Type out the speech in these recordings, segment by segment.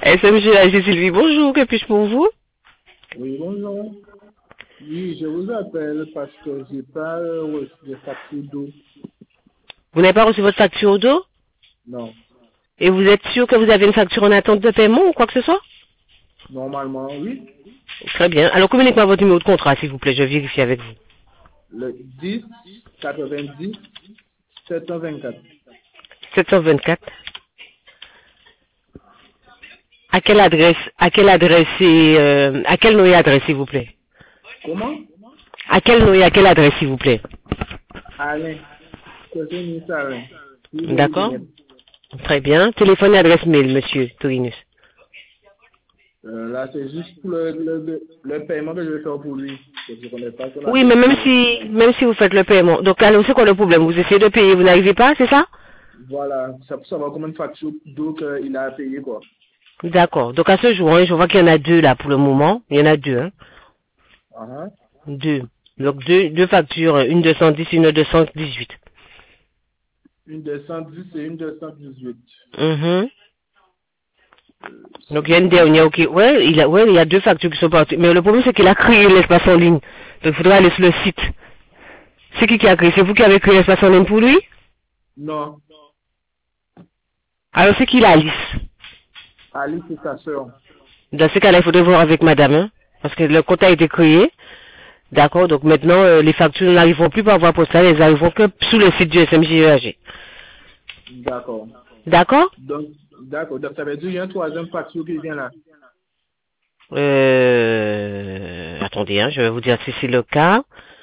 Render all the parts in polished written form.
SMG, là, c'est Sylvie. Bonjour, que puis-je pour vous? Oui, bonjour. Oui, je vous appelle parce que j'ai pas reçu de facture d'eau. Vous n'avez pas reçu votre facture d'eau? Non. Et vous êtes sûr que vous avez une facture en attente de paiement ou quoi que ce soit? Normalement, oui. Très bien. Alors, communiquez-moi votre numéro de contrat, s'il vous plaît. Je vérifie avec vous. Le 10 90 724. 724. À quel nom et adresse, s'il vous plaît? Comment? À quel nom et à quelle adresse, s'il vous plaît? Alain. C'est Miss Alain. Rivoli D'accord? Binet. Très bien. Téléphone et adresse mail, monsieur Tourinus. Là, c'est juste pour le paiement que je vais faire pour lui. Je ne connais pas son Oui, mais adresse mail. même si vous faites le paiement. Donc, alors, c'est quoi le problème? Vous essayez de payer, vous n'arrivez pas, c'est ça? Voilà. Ça peut savoir combien de factures d'eau qu'il a payé, quoi. D'accord. Donc, à ce jour, hein, je vois qu'il y en a deux, là, pour le moment. Il y en a deux, hein. Ah, ah. Deux. Donc, deux factures, une 210, une 218. Une 210 et une 218. Mhm. Donc, il y a une Bon. dernière, ok. Ouais, il y a deux factures qui sont parties. Mais le problème, c'est qu'il a créé l'espace en ligne. Donc, il faudra aller sur le site. C'est qui a créé? C'est vous qui avez créé l'espace en ligne pour lui? Non. Alors, c'est qui la Alice? Alice et sa sœur. Dans ce cas-là, il faudrait voir avec madame, hein, parce que le compte a été créé. D'accord, donc maintenant, les factures n'arriveront plus par voie postale, elles arriveront que sous le site du SMJEAG. D'accord. D'accord? D'accord. Donc, ça veut dire qu'il y a un troisième facture qui vient là. Attendez, hein, je vais vous dire si c'est le cas.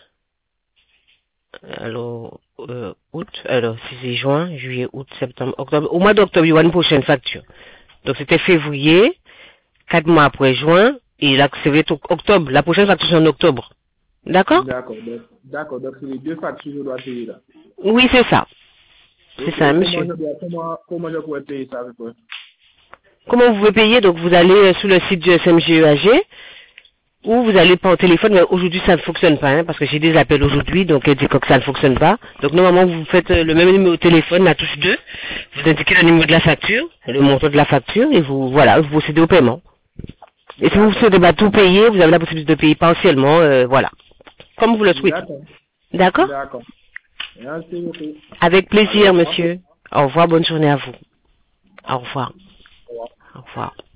Alors, alors, si c'est juin, juillet, août, septembre, octobre. Au mois d'octobre, il y aura une prochaine facture. Donc, c'était février, 4 mois après juin, et là, c'est octobre. La prochaine facture, c'est en octobre. D'accord? D'accord. D'accord. Donc, c'est les deux factures que je dois payer là. Oui, c'est ça. C'est ça, Et monsieur. comment je pourrais payer ça avec toi? Comment vous pouvez payer? Donc, vous allez sur le site du SMGEAG, ou vous allez par téléphone, mais aujourd'hui, ça ne fonctionne pas, hein, parce que j'ai des appels aujourd'hui, donc elle dit que ça ne fonctionne pas. Donc, normalement, vous faites le même numéro de téléphone, la touche 2, vous indiquez le numéro de la facture, le montant de la facture, et vous procédez au paiement. Et si vous D'accord. souhaitez tout payer, vous avez la possibilité de payer partiellement, voilà. Comme vous le souhaitez. D'accord. D'accord? D'accord. Merci beaucoup. Avec Allez, au plaisir, revoir. monsieur. Au revoir, bonne journée à vous. Au revoir. Au revoir. Au revoir.